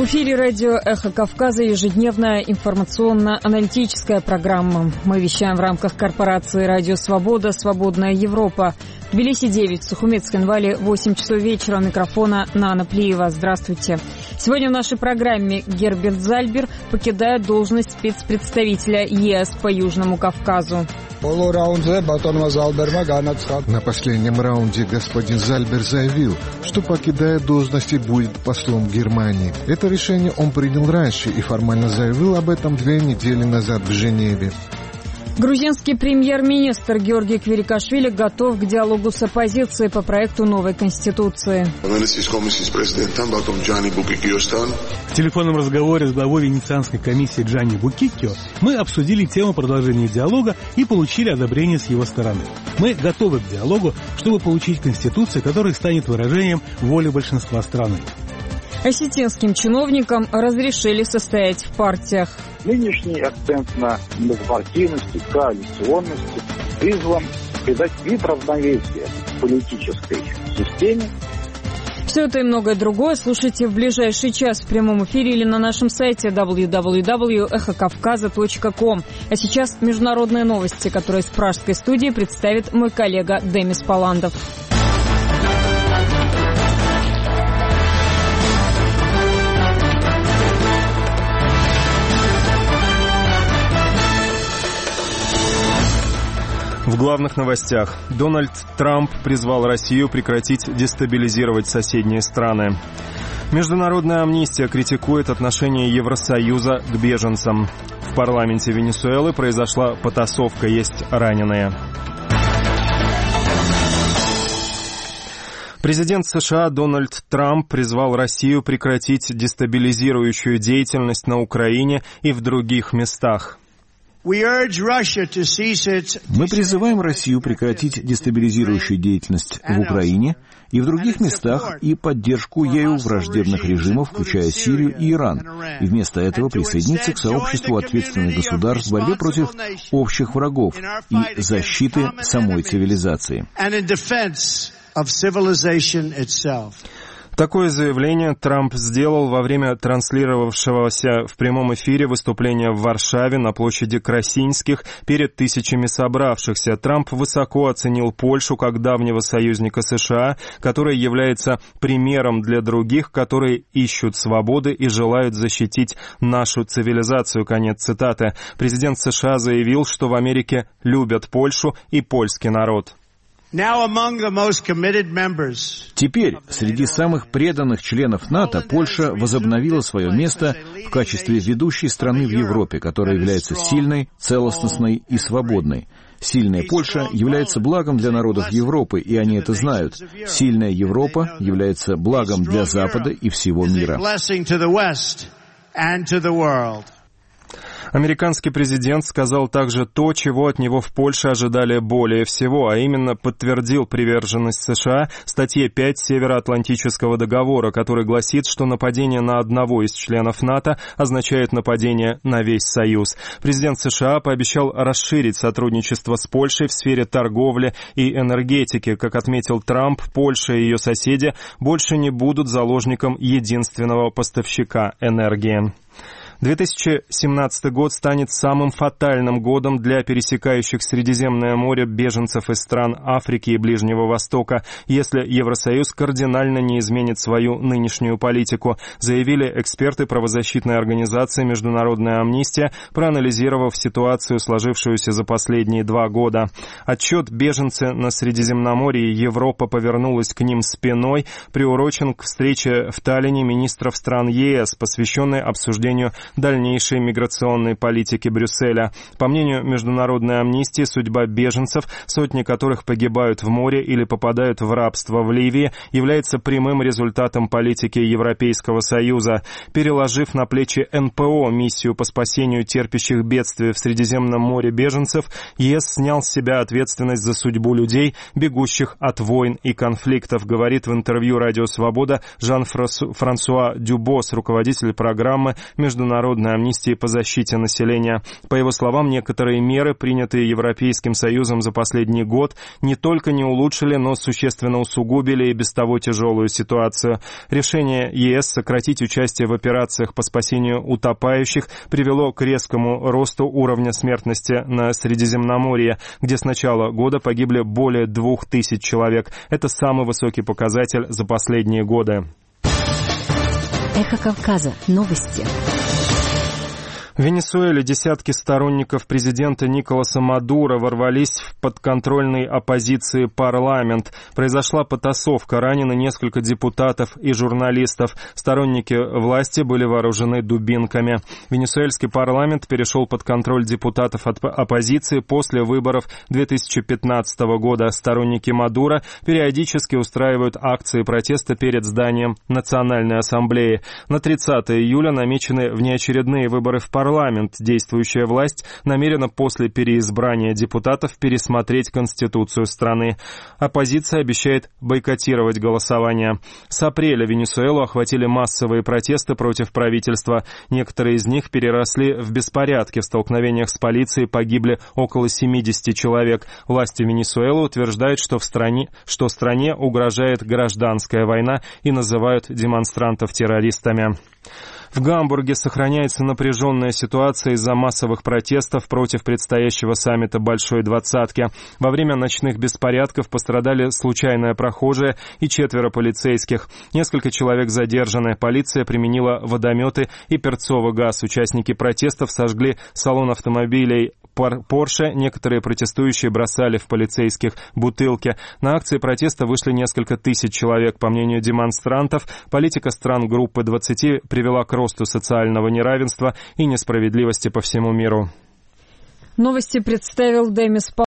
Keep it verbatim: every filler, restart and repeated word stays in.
В эфире радио «Эхо Кавказа» ежедневная информационно-аналитическая программа. Мы вещаем в рамках корпорации «Радио Свобода. Свободная Европа». В Тбилиси девять, в Сухумецком-Вале восемь часов вечера. У микрофона Нана Плиева. Здравствуйте. Сегодня в нашей программе Герберт Зальбер покидает должность спецпредставителя ЕС по Южному Кавказу. На последнем раунде господин Зальбер заявил, что покидает должность и будет послом Германии. Это решение он принял раньше и формально заявил об этом две недели назад в Женеве. Грузинский премьер-министр Георгий Квирикашвили готов к диалогу с оппозицией по проекту новой конституции. В телефонном разговоре с главой Венецианской комиссии Джанни Букиккио мы обсудили тему продолжения диалога и получили одобрение с его стороны. Мы готовы к диалогу, чтобы получить конституцию, которая станет выражением воли большинства страны. Осетинским чиновникам разрешили состоять в партиях. Нынешний акцент на многопартийности, коалиционности призван придать вид равновесия политической системе. Все это и многое другое слушайте в ближайший час в прямом эфире или на нашем сайте дабл ю дабл ю дабл ю точка эхо кавказа точка ком. А сейчас международные новости, которые из пражской студии представит мой коллега Демис Паландов. В главных новостях. Дональд Трамп призвал Россию прекратить дестабилизировать соседние страны. Международная амнистия критикует отношение Евросоюза к беженцам. В парламенте Венесуэлы произошла потасовка, есть раненые. Президент США Дональд Трамп призвал Россию прекратить дестабилизирующую деятельность на Украине и в других местах. Мы призываем Россию прекратить дестабилизирующую деятельность в Украине и в других местах и поддержку ею враждебных режимов, включая Сирию и Иран, и вместо этого присоединиться к сообществу ответственных государств в борьбе против общих врагов и защиты самой цивилизации. Такое заявление Трамп сделал во время транслировавшегося в прямом эфире выступления в Варшаве на площади Красинских перед тысячами собравшихся. Трамп высоко оценил Польшу как давнего союзника США, которая является примером для других, которые ищут свободы и желают защитить нашу цивилизацию. Конец цитаты. Президент США заявил, что в Америке любят Польшу и польский народ. Теперь среди самых преданных членов НАТО Польша возобновила свое место в качестве ведущей страны в Европе, которая является сильной, целостностной и свободной. Сильная Польша является благом для народов Европы, и они это знают. Сильная Европа является благом для Запада и всего мира. Американский президент сказал также то, чего от него в Польше ожидали более всего, а именно подтвердил приверженность США статье пять Североатлантического договора, который гласит, что нападение на одного из членов НАТО означает нападение на весь Союз. Президент США пообещал расширить сотрудничество с Польшей в сфере торговли и энергетики. Как отметил Трамп, Польша и ее соседи больше не будут заложником единственного поставщика энергии. две тысячи семнадцатый год станет самым фатальным годом для пересекающих Средиземное море беженцев из стран Африки и Ближнего Востока, если Евросоюз кардинально не изменит свою нынешнюю политику, заявили эксперты правозащитной организации «Международная амнистия», проанализировав ситуацию, сложившуюся за последние два года. Отчет «Беженцы на Средиземноморье. Европа повернулась к ним спиной» приурочен к встрече в Таллине министров стран ЕС, посвященной обсуждению дальнейшей миграционной политики Брюсселя. По мнению Международной амнистии, судьба беженцев, сотни которых погибают в море или попадают в рабство в Ливии, является прямым результатом политики Европейского Союза. Переложив на плечи эн пэ о миссию по спасению терпящих бедствия в Средиземном море беженцев, ЕС снял с себя ответственность за судьбу людей, бегущих от войн и конфликтов, говорит в интервью «Радио Свобода» Жан-Франсуа Дюбос, руководитель программы Международной международной амнистии по защите населения. По его словам, некоторые меры, принятые Европейским Союзом за последний год, не только не улучшили, но существенно усугубили и без того тяжелую ситуацию. Решение ЕС сократить участие в операциях по спасению утопающих привело к резкому росту уровня смертности на Средиземноморье, где с начала года погибли более двух тысяч человек. Это самый высокий показатель за последние годы. Эхо Кавказа. Новости. В Венесуэле десятки сторонников президента Николаса Мадуро ворвались в подконтрольный оппозиции парламент. Произошла потасовка, ранены несколько депутатов и журналистов. Сторонники власти были вооружены дубинками. Венесуэльский парламент перешел под контроль депутатов от оппозиции после выборов две тысячи пятнадцатого года. Сторонники Мадуро периодически устраивают акции протеста перед зданием Национальной ассамблеи. На тридцатое июля намечены внеочередные выборы в парламент. Парламент. Действующая власть намерена после переизбрания депутатов пересмотреть Конституцию страны. Оппозиция обещает бойкотировать голосование. С апреля Венесуэлу охватили массовые протесты против правительства. Некоторые из них переросли в беспорядки. В столкновениях с полицией погибли около семидесяти человек. Власти Венесуэлы утверждают, что в стране, что стране угрожает гражданская война и называют демонстрантов террористами. В Гамбурге сохраняется напряженная ситуация из-за массовых протестов против предстоящего саммита Большой Двадцатки. Во время ночных беспорядков пострадали случайная прохожая и четверо полицейских. Несколько человек задержаны. Полиция применила водометы и перцовый газ. Участники протестов сожгли салон автомобилей Порше. Некоторые протестующие бросали в полицейских бутылки. На акции протеста вышли несколько тысяч человек. По мнению демонстрантов, политика стран группы двадцати привела к росту социального неравенства и несправедливости по всему миру. Новости представил Демис